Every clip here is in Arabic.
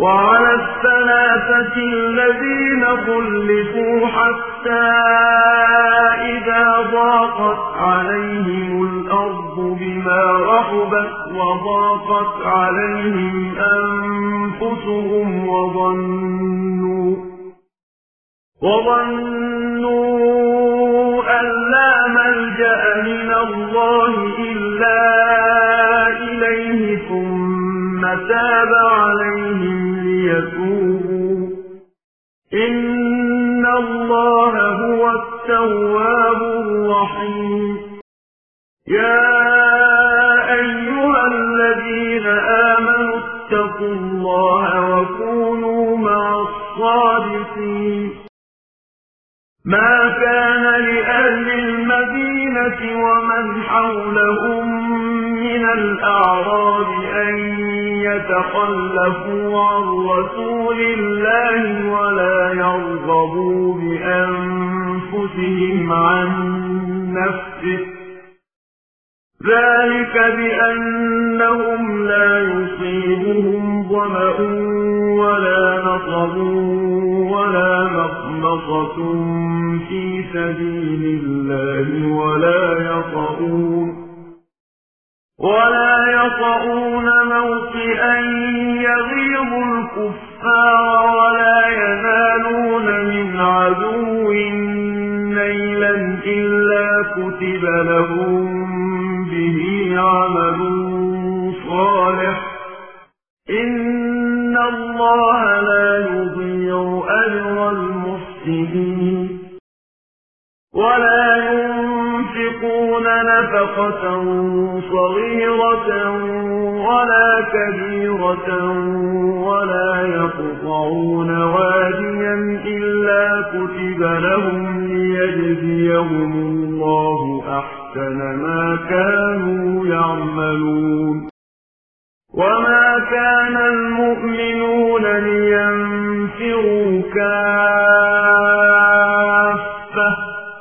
وعلى الثلاثة الذين خلفوا حتى إذا ضاقت عليهم الأرض بما رحبت وضاقت عليهم أنفسهم وظنوا أن لا ملجأ من الله إلا إليه ثم تاب عليهم ليتوبوا إن الله هو التواب الرحيم. يا أيها الذين آمنوا اتقوا الله وكونوا مع الصادقين. ما كان لأهل المدينة ومن حولهم من الأعراب أن يتخلفوا عن رسول الله ولا يرغبوا بأنفسهم عن نفسه، ذلك بأنهم لا يصيبهم ظمأ ولا نصب ولا مخمصة في سبيل الله ولا يطؤون موطئا يغيظ الكفار ولا ينالون من عدو نيلا إلا كتب لهم به عمل صالح إن الله لا يضيع أجر المحسنين. ولا ينفقون نفقة صغيرة ولا كبيرة ولا يقطعون واديا إلا كتب لهم ليجزيهم الله أحسن ما كانوا يعملون. وما كان المؤمنون لينفروا كافة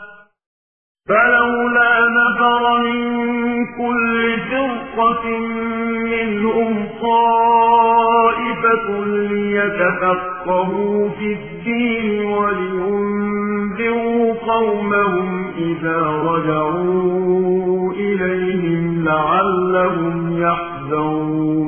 فلولا نفر من كل فرقة منهم طائفة ليتفقهوا في الدين ولينذروا قومهم إذا رجعوا إليهم لعلهم يحذرون.